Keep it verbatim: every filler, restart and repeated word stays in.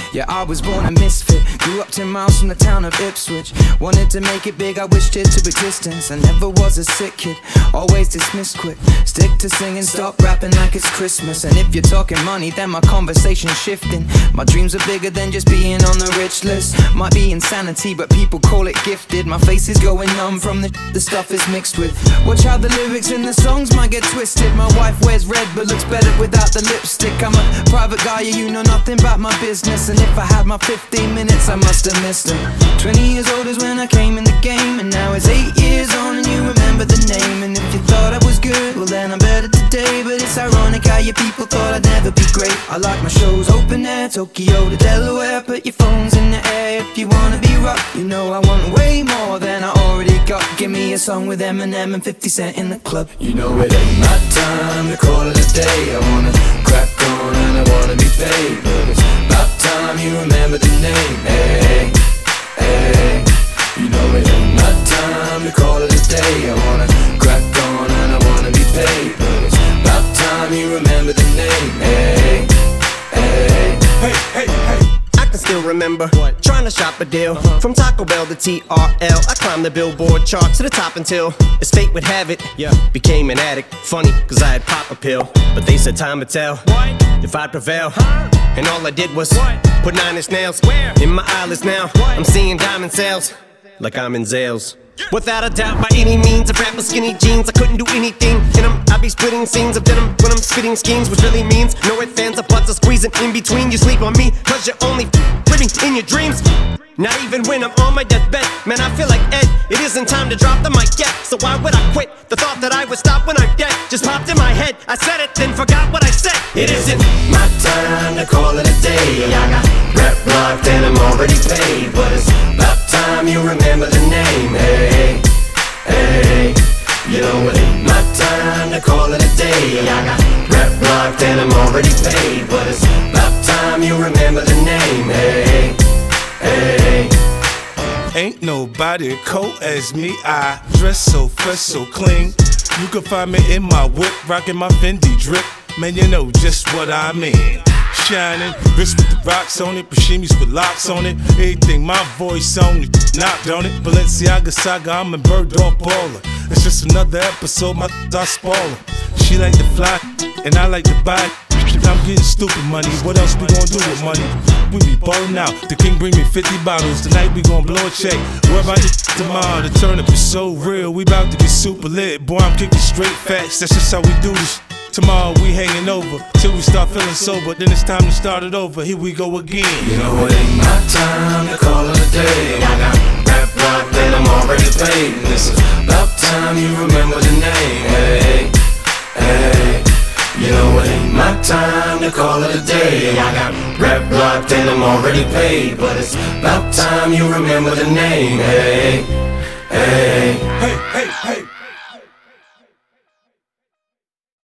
Yeah, I was born a misfit, grew up ten miles from the town of Ipswich. Wanted to make it big, I wished it to existence. I never was a sick kid, always dismissed quick. Stick to singing, stop rapping like it's Christmas. And if you're talking money, then my conversation's shifting. My dreams are bigger than just being on the rich list. Might be insanity, but people call it gifted. My face is going numb from the the stuff is mixed with. Watch how the lyrics in the songs might get twisted. My wife wears red but looks better without the lipstick. I'm a private guy, yeah, you know nothing about my business. And if I had my fifteen minutes, I must have missed them. Twenty years old is when I came in the game, and now it's eight years on and you remember the name. And if you thought I was good, well then I'm better today. But it's ironic how your people thought I'd never be great. I like my shows open air, Tokyo to Delaware. Put your phones in the air if you wanna be rock. You know I want way more than I already got. Give me a song with Eminem and fifty Cent in the club. You know it ain't my time to call it a day. I wanna crack on and I wanna be paid, but it's about time you remember the name. Hey, hey. You know it ain't my time to call it a day. I wanna crack on and I wanna be paid, but it's about time you remember the name. Hey, hey. Hey, hey, hey. I can still remember what? Trying to shop a deal uh-huh. From Taco Bell to T R L. I climbed the Billboard chart to the top until, as fate would have it, yeah, became an addict. Funny, cause I had pop a pill, but they said time would tell what? If I'd prevail, huh? And all I did was what? Put nine inch nails where? In my eyelids now. What? I'm seeing diamond sales like I'm in Zales. Without a doubt, by any means, I rap with skinny jeans. I couldn't do anything in them. I'd be splitting scenes of denim when I'm spitting schemes, which really means no ifs, fans, or buts are squeezing in between. You sleep on me, cause you're only living in your dreams. Not even when I'm on my deathbed. Man, I feel like Ed, it isn't time to drop the mic yet. So why would I quit? The thought that I would stop when I'm dead just popped in my head. I said it, then forgot what I said. It isn't my time to call it a day. I got rep locked and I'm already paid, but it's about time you remember the name. Hey, hey. You know it ain't my time to call it a day. I got rep locked and I'm already paid, but it's about time you remember the name. Hey, hey. Ain't nobody cold as me. I dress so fresh, so clean. You can find me in my whip, rocking my Fendi drip. Man, you know just what I mean. Shining, wrist with the rocks on it, Pashimis with locks on it. Everything my voice on it, knocked on it. Balenciaga saga, I'm a bird dog baller. It's just another episode, my I spoiler. She like to fly, and I like to buy. I'm getting stupid money, what else we gon' do with money? We be ballin' out, the king bring me fifty bottles. Tonight we gon' blow a check, where about this tomorrow? The turn up is so real, we bout to get super lit. Boy, I'm kicking straight facts, that's just how we do this. Tomorrow we hanging over, till we start feeling sober. Then it's time to start it over, here we go again. You know it ain't my time to call it a day. I got rap locked and I'm already paid, and this is about time you remember the name. Hey, hey. You know it ain't my time to call it a day. I got rep locked and I'm already paid, but it's about time you remember the name. Hey, hey. Hey, hey, hey.